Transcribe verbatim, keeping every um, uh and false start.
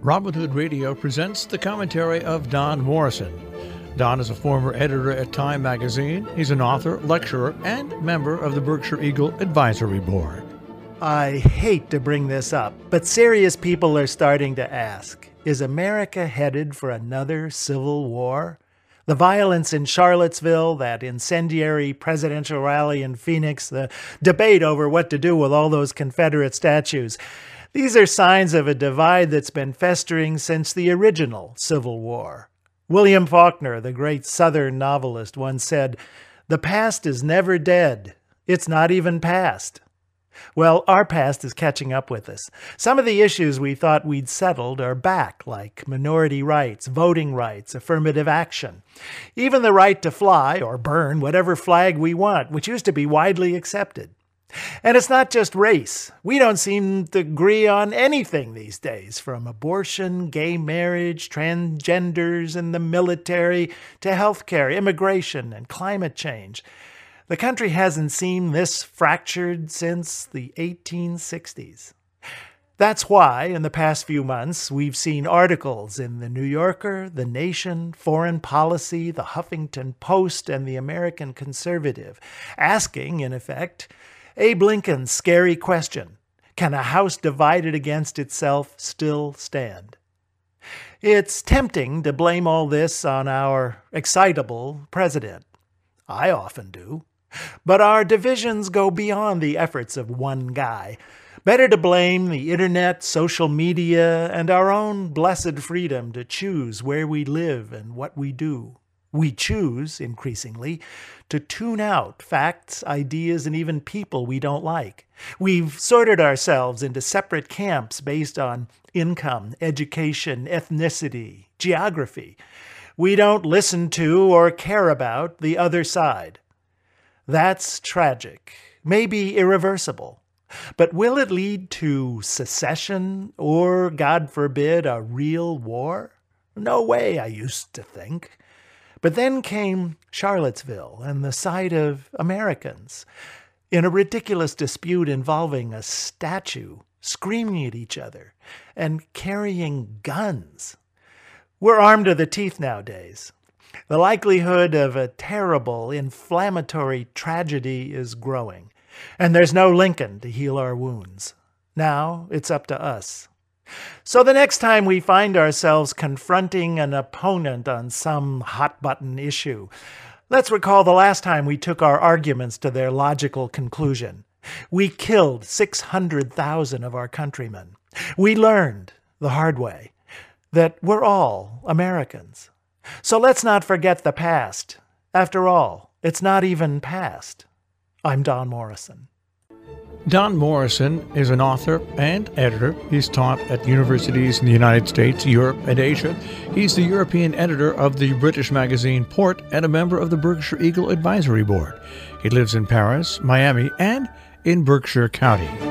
Robin Hood Radio presents the commentary of Don Morrison. Don is a former editor at Time magazine. He's an author, lecturer, and member of the Berkshire Eagle Advisory Board. I hate to bring this up, but serious people are starting to ask, is America headed for another civil war? The violence in Charlottesville, that incendiary presidential rally in Phoenix, the debate over what to do with all those Confederate statues. These are signs of a divide that's been festering since the original Civil War. William Faulkner, the great Southern novelist, once said, "The past is never dead. It's not even past." Well, our past is catching up with us. Some of the issues we thought we'd settled are back, like minority rights, voting rights, affirmative action. Even the right to fly or burn whatever flag we want, which used to be widely accepted. And it's not just race. We don't seem to agree on anything these days, from abortion, gay marriage, transgenders in the military, to healthcare, immigration, and climate change. The country hasn't seemed this fractured since the eighteen sixties. That's why, in the past few months, we've seen articles in The New Yorker, The Nation, Foreign Policy, The Huffington Post, and The American Conservative, asking, in effect, Abe Lincoln's scary question: can a house divided against itself still stand? It's tempting to blame all this on our excitable president. I often do. But our divisions go beyond the efforts of one guy. Better to blame the internet, social media, and our own blessed freedom to choose where we live and what we do. We choose, increasingly, to tune out facts, ideas, and even people we don't like. We've sorted ourselves into separate camps based on income, education, ethnicity, geography. We don't listen to or care about the other side. That's tragic, maybe irreversible. But will it lead to secession or, God forbid, a real war? No way, I used to think. But then came Charlottesville and the sight of Americans in a ridiculous dispute involving a statue, screaming at each other and carrying guns. We're armed to the teeth nowadays. The likelihood of a terrible, inflammatory tragedy is growing, and there's no Lincoln to heal our wounds. Now it's up to us. So the next time we find ourselves confronting an opponent on some hot-button issue, let's recall the last time we took our arguments to their logical conclusion. We killed six hundred thousand of our countrymen. We learned, the hard way, that we're all Americans. So let's not forget the past. After all, it's not even past. I'm Don Morrison. Don Morrison is an author and editor. He's taught at universities in the United States, Europe, and Asia. He's the European editor of the British magazine Port and a member of the Berkshire Eagle Advisory Board. He lives in Paris, Miami, and in Berkshire County.